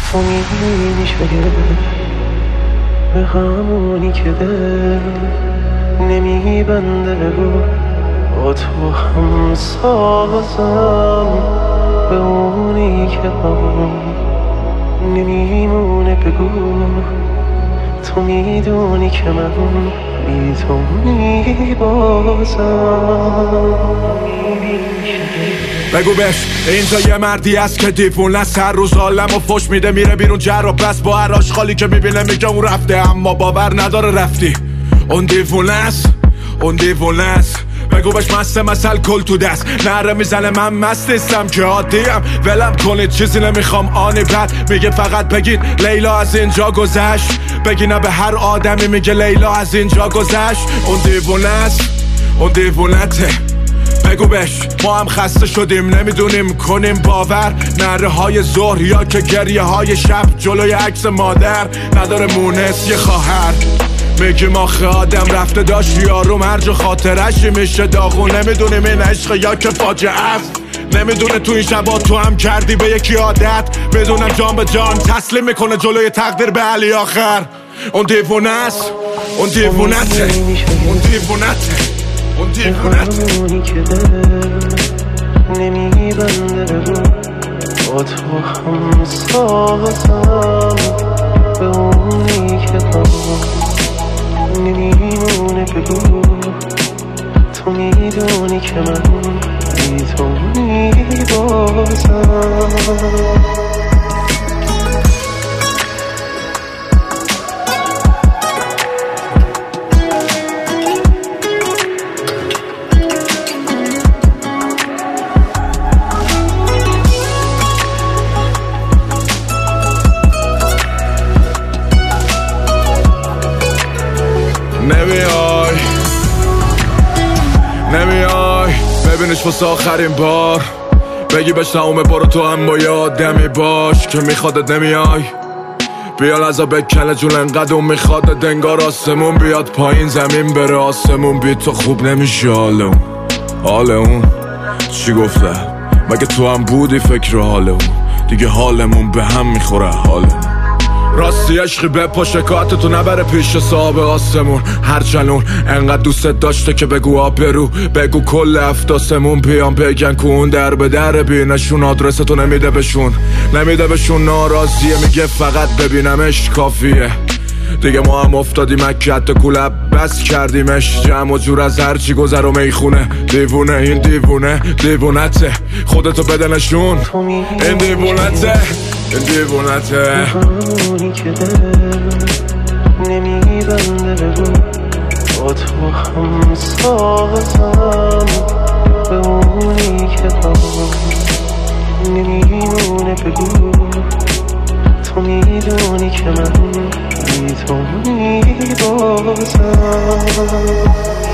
تو میشگه به همونی که دل نمیبنده بگو با تو هم سازم به اونی که هم نمیمونه بگو تو میدونی که من بی تو میبازم بگو بهش اینجا یه مردی هست که دیوونه است هر روز عالم و فش میده میره بیرون جر و بس با هر آشغالی که میبینه میگه اون رفته اما باور نداره رفتی اون دیوونه است اون دیوونه است بگو بهش مست مثل کل تو دست نره میزنه من مست نیستم که عادیم ولم کنید چیزی نمیخوام آنی بد میگه فقط بگید لیلا از اینجا گذشت بگی نه به هر آدمی میگه لیلا از اینجا گذشت اون دیوونه است اون دیوونته بگو بهش ما هم خسته شدیم نمیدونیم کنیم باور نره های ظهر یا که گریه های شب جلوی عکس مادر نداره مونس یه خواهر میگیم آخه آدم رفته داشت یارو مرج و خاطرش میشه داغون نمیدونیم این عشق یا که فاجعه است نمیدونه تو این شبا تو هم کردی به یکی عادت بدونم جان به جان تسلیم میکنه جلوی تقدیر به علی آخر اون دیوونه است اون دیوونته اون دیوونته اون دیوونته همونی که دل نمیبنده بگو با تو هم سازم به اونی که هم نمیمونه بگو تو میدونی که من بی تو میبازم نمیای ببینش واسه آخرین بار بگی بهش نامه برو تو هم با یه آدمی باش که میخوادت نمیای بیا لحظه بکنه جون انقدر اون میخوادت انگار آسمون بیاد پایین زمین بره آسمون بی تو خوب نمیشه حال اون چی گفته مگه تو هم بودی فکر حال اون دیگه حالمون به هم میخوره حالمون راستی عشقی بپا شکایتتو نبره پیش صاحب آسمون هرچنون انقدر دوستت داشته که بگو آبرو بگو کل افتاسمون بیان بگن که اون در به در بینشون آدرستو نمیده بهشون ناراضیه میگه فقط ببینمش کافیه دیگه ما هم افتادیم اکت کلب بس کردیمش جمع و جور از هرچی گذر و میخونه دیوونه این دیوونته خودتو بده نشون این دیوونته این دیوونته همونی که دل نمیبنده بگو با تو هم سازم به اونی که هم نمیمونه بگو تو میدونی که من بی تو میبازم